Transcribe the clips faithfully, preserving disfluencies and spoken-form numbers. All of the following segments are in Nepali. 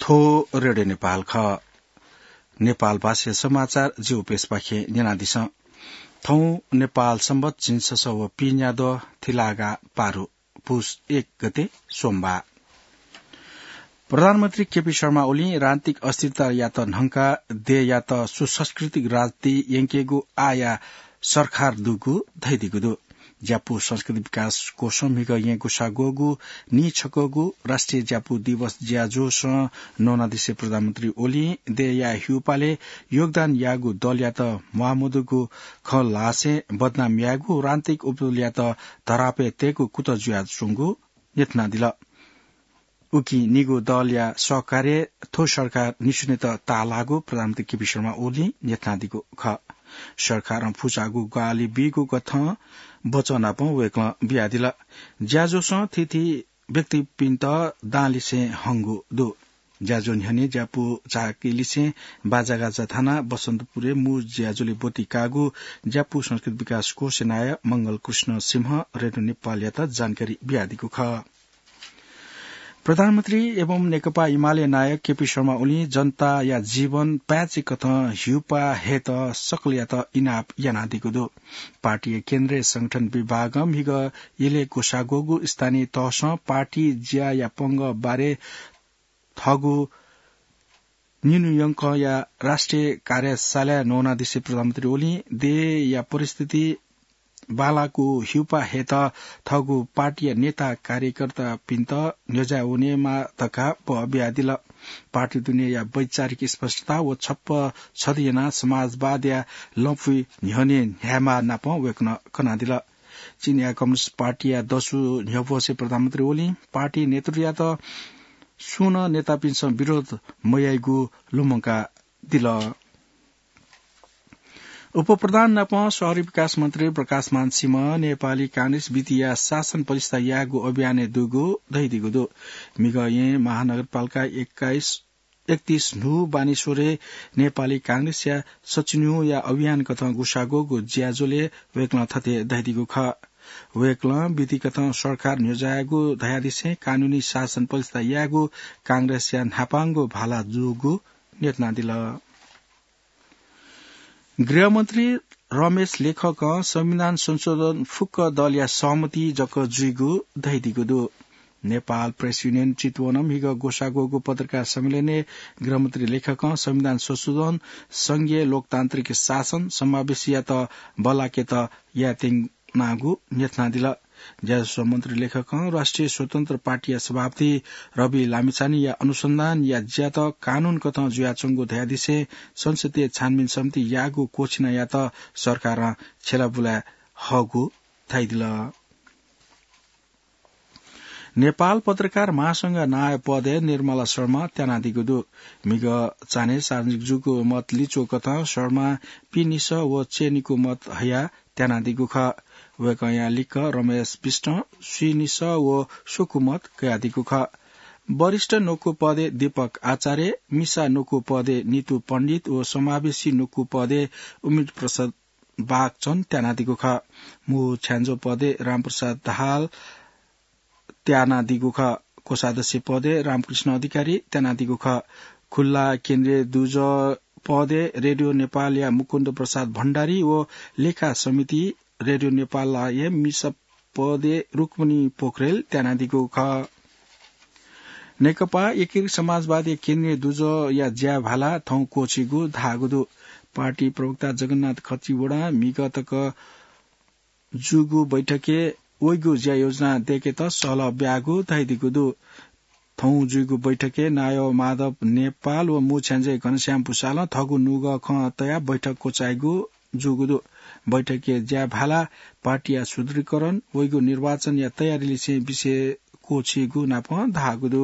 थो रेडियो नेपाल ख नेपाल भाषा समाचार जिउ पेशपाखे निनादिस थौ नेपाल सम्बत चिन्स सव पिन्याद थिलागा पारू पुस एक गते सोमबार प्रधानमन्त्री केपी शर्मा ओली राजनीतिक अस्थिरता या त ढंका दे या त सुसंस्कृतिक राजनीति यंकेगु आया सरकार दुगु धैदिगु ज्यापू संस्कृति विकास कोषम हिग ये गुसागोगु नि छकोगु राष्ट्रिय ज्यापू दिवस ज्याजो स नौनादिसे प्रधानमन्त्री ओली दे या ह्युपाले योगदान यागु दल या त महामुदुगु ख लासे बदनाम यागु राजनीतिक उपदल या त धरापे तेगु कुत जुया सुंगु यत्ना दिल उकी निगु दल या सहकार्य थो सरकार निशुने त तालागु प्रधानमन्त्री केपी शर्मा ओली यत्ना दिगु ख सरकार फुचागु गाली बिगु कथ बचना पौ वेक्ल बियादिला ज्याजोस थिथि व्यक्ति पिन्त दालिसे हंगु दो ज्याजो न्हने ज्यापु चाकिलिसे बाजागाजा थाना बसन्तपुरे मु ज्याजोले बोती कागु ज्यापु संस्कृत विकास कोष नाय मंगल कृष्ण सिंह रेडियो नेपाल यात जानकारी बियादिको ख प्रधानमन्त्री एवं नेकपा एमाले नायक केपी शर्मा ओली जनता या जीवन प्याची कथ ह्युपा हेत सकल या त इनाप यानादिको दो पार्टी केन्द्रीय संगठन विभाग हिग इले कोसागोगु स्थानीय तहस पार्टी ज्या या पंग बारे थगु निनुयंक या राष्ट्रिय कार्यशाला नौनादिसे प्रधानमन्त्री ओली दे या परिस्थिति बालाको ह्युपा हेत थगु पार्टी नेता कार्यकर्ता पिन्त न्योजा उनेमा तका पब्यादिल पार्टी दुनिया या वैचारिक स्पष्टता व छप्प छदिना समाजवाद या लफुई न्हने न्यामा नाप वेक्न कनादिल चीनिया कम्युनिस्ट पार्टी या दसु न्यवसे प्रधानमन्त्री ओली पार्टी नेतृत्व या त सुन नेता पिन्स विरोध मयाइगु लुमका दिल उपप्रधान नप शहरी विकास मन्त्री प्रकाशमान सिंह नेपाली कांग्रेस वित्तीय शासन परिषद यागु अभियान दुगु दैदिगु दो मिग ये महानगरपालिका एक्काइस एकतीस नु बानेश्वरे नेपाली कांग्रेस या सचिन्यु या अभियान कथ गुसागोगु ज्याजोले वेक्ल थते दैदिगु ख वेक्ल विधि कथ सरकार न्योजागु धयादिसे कानूनी शासन परिषद यागु कांग्रेस या नापांगु भाला जुगु नेतना दिल गृहमन्त्री रमेश लेखक संविधान संशोधन फुक्क दल या सहमति जक जुइगु धैदिगु दो नेपाल प्रेस युनियन चितवनम हिग गोसागोगु पत्रकार सम्मेलने गृहमन्त्री लेखक संविधान संशोधन संघीय लोकतान्त्रिक शासन समावेशी या त बलाके त या नागु नेतना दिल ज्याजो मन्त्री लेखक राष्ट्रिय स्वतन्त्र पार्टी या सभापति रवि लामिछाने या अनुसन्धान या ज्यात कानून कथ जुयाचंगु धयादिसे संसदीय छानबिन समिति यागु कोछिना या त सरकार छेला बुला हगु थाइदिल नेपाल पत्रकार महासंघ नाय पदे निर्मला शर्मा त्यानादिगु दु मिग चाने सार्वजनिक जुगु मत लिचो कथा शर्मा पिनिस व चेनीको मत हया त्यानादिगु ख वेकया लिक रमेश विष्ट सुनिस व सुकुमत कयादिगु ख वरिष्ठ नोकु पदे दीपक आचार्य मिसा नोकु पदे नीतु पण्डित व समावेशी नोकु पदे उमित प्रसाद बागचन त्यानादिगु ख मु छ्यान्जो पदे रामप्रसाद दाहाल त्यानादिगु ख कोषाध्यक्ष पदे रामकृष्ण अधिकारी त्यानादिगु ख खुल्ला केन्द्रीय दुज पदे रेडियो नेपाल या मुकुन्द प्रसाद भण्डारी व लेखा समिति रेडियो नेपाल या मिसा पदे रुक्मणी पोखरेल त्यानादिगु ख नेकपा एकीकृत समाजवादी केन्द्रीय दुज या ज्या भाला थौ कोचिगु धागुदु पार्टी प्रवक्ता जगन्नाथ खचिवडा मिगतक जुगु बैठके ओइगु ज्या योजना देखे त सल ब्यागु धाइदिगु दु थौ जुगु बैठके नायो माधव नेपाल व मुछ्यान्जे घनश्याम पुसाल थगु नुग ख तया बैठक कोचाइगु जुगुदु बैठके ज्या भाला पार्टी या सुदृढीकरण ओइगु निर्वाचन या तयारीले से विषय कोचिगु नाप धागुदु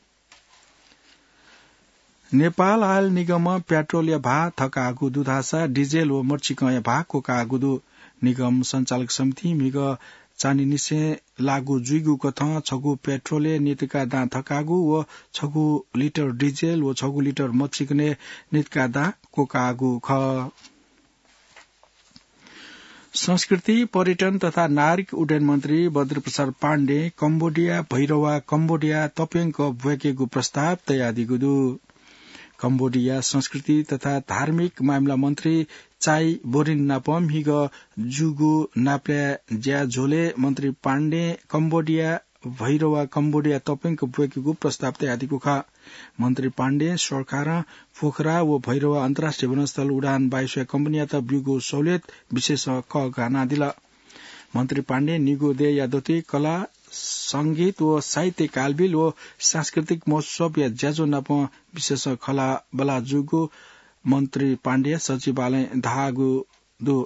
नेपाल आयल निगम पेट्रोल या भा थकागु दुधासा डिजेल व मर्चिक या भा कोकागुदु निगम संचालक समिति मिग चानी निसे लागु जुइगु कथ छगु पेट्रोले नीतिका दा थकागु व छगु लिटर डिजेल व छगु लिटर मर्चिकने नीतिका दा कोकागु ख संस्कृति पर्यटन तथा नागरिक उड्डयन मन्त्री बद्रप्रसाद पाण्डे कम्बोडिया भैरवा कम्बोडिया तपेङ्क भुएकेको प्रस्ताव तयार दिगुदु कम्बोडिया संस्कृति तथा धार्मिक मामला मन्त्री चाई बोरिन नापम हिग जुगु नाप्ल्या ज्या झोले मन्त्री पाण्डे कम्बोडिया भैरवा कम्बोडिया तपेङ्क भुएकेको प्रस्ताव तयार दिगु खा मन्त्री पाण्डे सरकार पोखरा व भैरवा अन्तर्राष्ट्रिय विमानस्थल उडान बाइस कम्पनी त ब्युगो सहुलियत विशेष क गाना दिला मन्त्री पाण्डे निगो दे यादती कला संगीत व साहित्य कालबिल व सांस्कृतिक महोत्सव या ज्याजो नाप विशेष खला बला जुगो मन्त्री पाण्डे सचिवालय धागु दो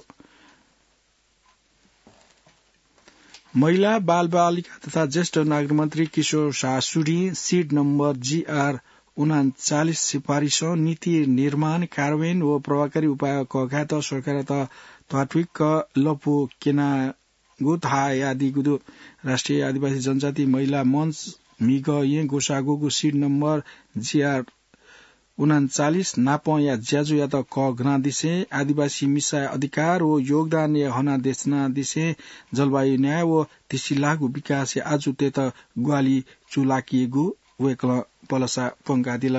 महिला बाल बालिका तथा ज्येष्ठ नागरिक मन्त्री किशोर सासुडी सीड नम्बर जीआर उनाचालिस सिफारिश नीति निर्माण कार्यान्वयन व प्रभावकारी उपाय कघात सरकार त तात्विक लपु केना गुथा आदि गुदु राष्ट्रिय आदिवासी जनजाति महिला मंच मिग ये गोसागोगु सीड नम्बर जीआर उनाचालिस नाप या ज्याजो या त क घना दिसे आदिवासी मिसा अधिकार व योगदान या हना देशना दिसे जलवायु न्याय व तिसी लागू विकास या आजु ते त ग्वाली चुलाकिएगु वेकल पलसा पंगा दिल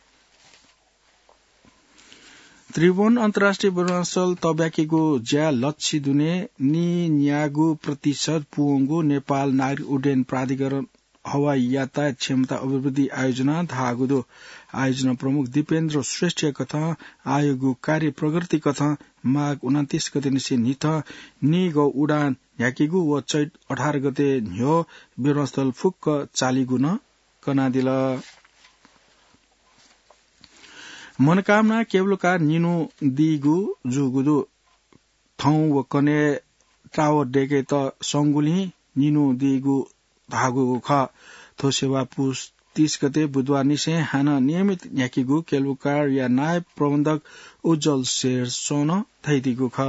त्रिभुवन अन्तर्राष्ट्रिय विमानस्थल तब्याकेको ज्या लच्छी दुने नि न्यागु प्रतिशत पुओंगु नेपाल नागरिक उड्डयन प्राधिकरण हवाई यातायात क्षमता अभिवृद्धि आयोजना धागुदो आयोजना प्रमुख दीपेन्द्र श्रेष्ठ कथा आयोगको कार्य प्रगति कथा माघ उन्तीस गते निसे निथ नि गौ उडान याकेगु व चैत अठार गते न्यो विमानस्थल फुक्क चालिगुन कनादिल मनोकामना केवलकार निनु दिगु जुगुदु थौ व कने टावर डेके त संगुली निनु दिगु धागु ख थो सेवा पुस तीस गते बुधबार निसे हान नियमित याकीगु केलुकार या नायब प्रबन्धक उज्जवल शेर सोन थैदिगु ख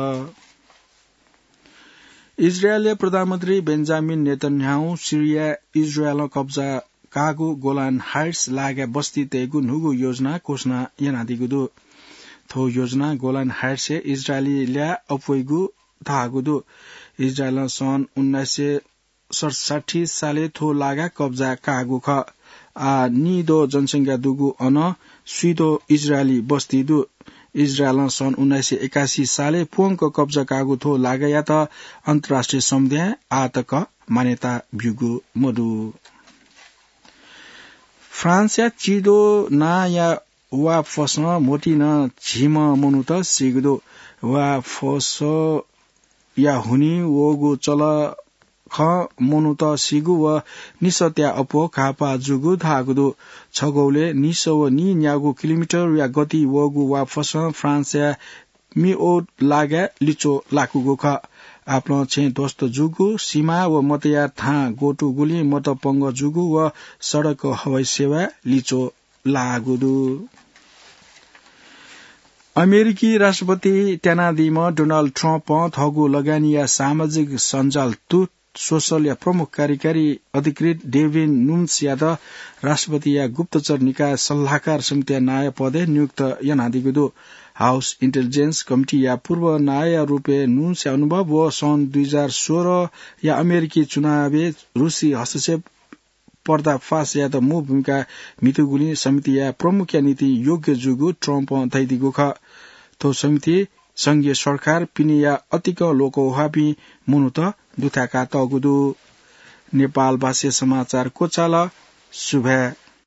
इजरायली प्रधानमन्त्री बेन्जामिन नेतन्याहु सिरिया इजरायल कब्जा कागु गोलान हाइट्स लागे बस्ती तेगु नुगु योजना घोषणा यनादिगुदु थो योजना गोलान हाइट्स से इजरायली ल्या अपवेगु धागुदु इजरायल सन् उन्नाइस सय सडसाठी साले थो लागा कब्जा कागु ख आ निदो जनसंख्या दुगु अन सुइदो इजरायली बस्ती दु इजरायल सन् उन्नाइस सय एकासी साले पुङको कब्जा कागु थो लागा त अन्तर्राष्ट्रिय समुदाय आतक मान्यता भ्युगु मधु फ्रान्स या चिदो ना या वा फस मोटी न झिम मनु त सिगदो वा फस या हुनी वगु चल ख मनु त सिगु व निसत्या अपो खापा जुगु धागुदो छगौले निसो व नि न्यागु किलोमिटर या गति वगु वा फस फ्रान्स या मि ओ लागे लिचो लाकुगु ख आफ्नो छे दोस्त जुगु सीमा व मतया था गोटु गुली मत पंग जुगु व सड़क हवाई सेवा लिचो लागुदु अमेरिकी राष्ट्रपति ट्यानादिम डोनाल्ड ट्रम्प थगु लगानी या सामाजिक सञ्जाल तुत सोशल या प्रमुख कार्यकारी अधिकृत डेभिन नुन्स या त राष्ट्रपति या गुप्तचर निकाय सल्लाहकार समिति नाय पदे नियुक्त यनादिगुदु हाउस इन्टेलिजेन्स कमिटी या पूर्व नाय रूपे नुन्स या अनुभव व सन् दुई हजार सोह्र या अमेरिकी चुनावे रूसी हस्तक्षेप पर्दाफास या त मु भूमिका मितुगुली समिति या प्रमुख या नीति योग्य जुगु ट्रम्प थैदिगु ख तो समिति संघीय सरकार पिनी या अतिक लोकोहाबी मुनुत दुथाका तगुदु नेपाल भाषा समाचार कोचाल सुभे